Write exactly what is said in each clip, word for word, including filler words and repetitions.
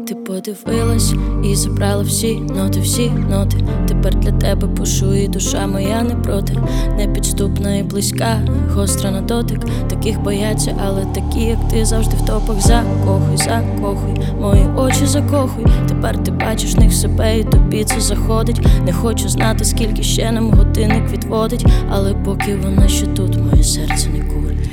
Ти подивилась і забрала всі ноти, всі ноти. Тепер для тебе пишу, і душа моя не проти. Непідступна і близька, гостра на дотик. Таких бояться, але такі, як ти, завжди в топах. Закохуй, закохуй, мої очі закохуй. Тепер ти бачиш в них себе, і тобі це заходить. Не хочу знати, скільки ще нам годинник відводить, але поки вона ще тут, моє серце не курить.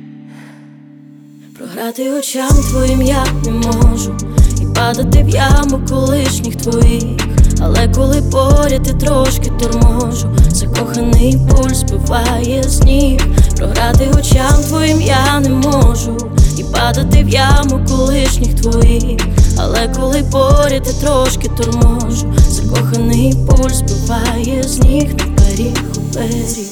Програти очам твоїм я не можу, падати в яму колишніх твоїх. Але коли поряд я трошки торможу, закоханий пульс збиває з ніг. Програти очам твоїм я не можу, і падати в яму колишніх твоїх. Але коли поряд я трошки торможу, закоханий пульс збиває з ніг. На беріг у беріг.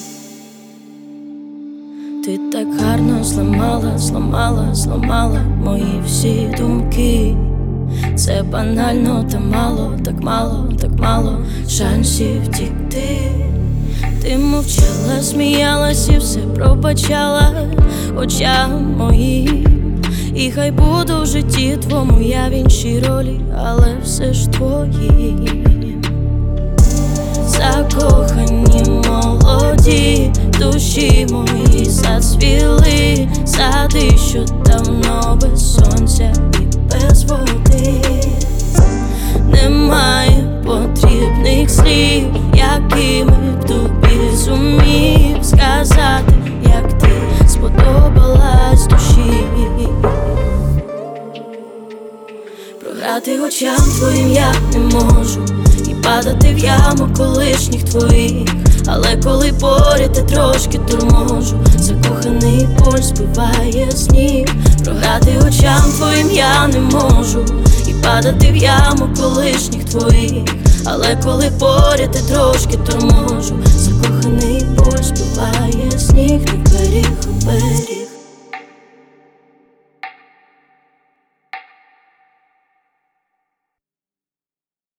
Ти так гарно зламала, зламала, зламала мої всі думки. Це банально, та мало, так мало, так мало шансів втікти. Ти мовчала, сміялась і все пробачала очам моїм. І хай буду в житті твому я в іншій ролі, але все ж твоїм. Закохані молоді душі мої зацвіли, сади, що давно без сонця і без води. Немає потрібних слів, якими б тобі зумів сказати, як ти сподобалась душі. Програти очам твоїм я не можу, і падати в яму колишніх твоїх. Але коли поряд я трошки торможу, закоханий пульс збиває з ніг. Програти очам твоїм я не можу, і падати в яму колишніх твоїх. Але коли поряд я трошки торможу, закоханий